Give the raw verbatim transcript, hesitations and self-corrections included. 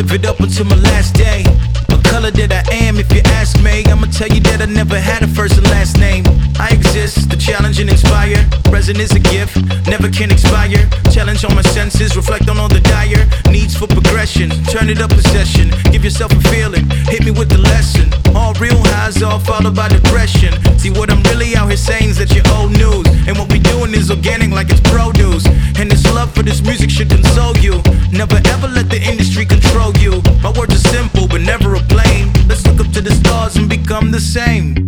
live it up until my last day. What color that I am, if you ask me, I'ma tell you that I never had a first and last name. I exist to challenge and inspire. Present is a gift, never can expire. Challenge on my senses, reflect on all the dire needs for progression. Turn it up possession, give yourself a feeling, hit me with the lesson. All real highs, all followed by depression. See what I'm really out here saying is that you're old news, and what we doing is organic like it's produce. And this love for this music should console you. Never ever let the industry control you. My words are simple but never a blame. Let's look up to the stars and become the same.